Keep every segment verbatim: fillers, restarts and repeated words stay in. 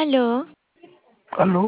Aló, Aló,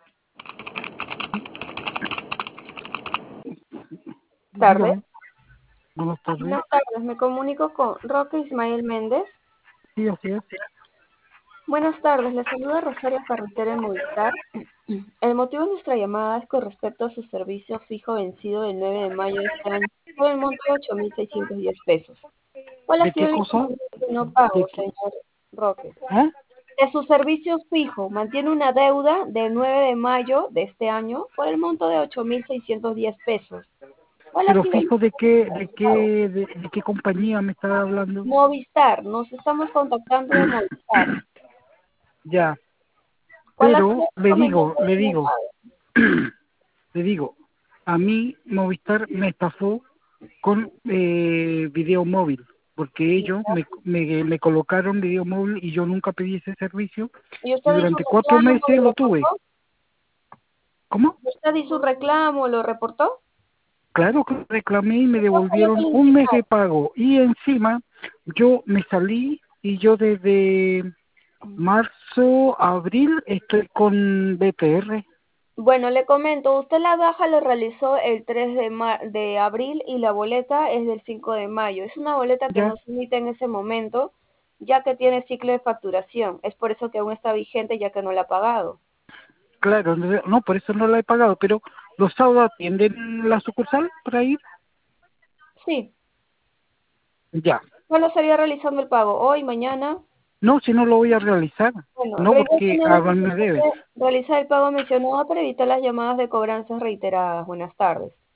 Tardes. dígame, buenas tardes. Buenas tardes, me comunico con Roque Ismael Méndez. Sí, así es. Buenas tardes, le saluda Rosario Carretera en Movistar. El motivo de nuestra llamada es con respecto a su servicio fijo vencido del nueve de mayo de este año por el monto de ocho mil seiscientos diez pesos. ¿Cuál ha ¿De sido qué el cosa? inconveniente de no pago, ¿De qué? señor Roque? ¿Ah? De su servicio fijo, mantiene una deuda del nueve de mayo de este año por el monto de ocho mil seiscientos diez pesos. ¿Cuál ha Pero sido el fijo de qué, de pago? qué, de, de qué compañía me está hablando. Movistar, nos estamos contactando de Movistar. Ya, ¿Cuál ha sido pero el le digo, inconveniente le de no digo, pago? le digo, a mí Movistar me estafó con eh, video móvil, porque ellos me, me, me colocaron video móvil y yo nunca pedí ese servicio ¿Y y usted hizo un durante cuatro reclamo, meses lo lo tuve. reportó? ¿Cómo? ¿Usted hizo un reclamo, lo reportó? Claro que reclamé y me ¿Qué cosa le devolvieron un mes solicitó? de pago y encima yo me salí y yo desde marzo, abril estoy con B T R. Bueno, le comento, usted la baja lo realizó el tres de, ma- de abril y la boleta es del cinco de mayo. Es una boleta que Ya, no se emite en ese momento, ya que tiene ciclo de facturación. Es por eso que aún está vigente, ya que no la ha pagado. claro, no, no, por eso no la he pagado, pero los sábados atienden la sucursal para ir. Sí. Ya, ¿Cuándo estaría realizando el pago? ¿Hoy, mañana? no, si no lo voy a realizar, Bueno, no regrese porque hagan me nuevamente, debe. realiza el pago mencionado para evitar las llamadas de cobranzas reiteradas. Buenas tardes.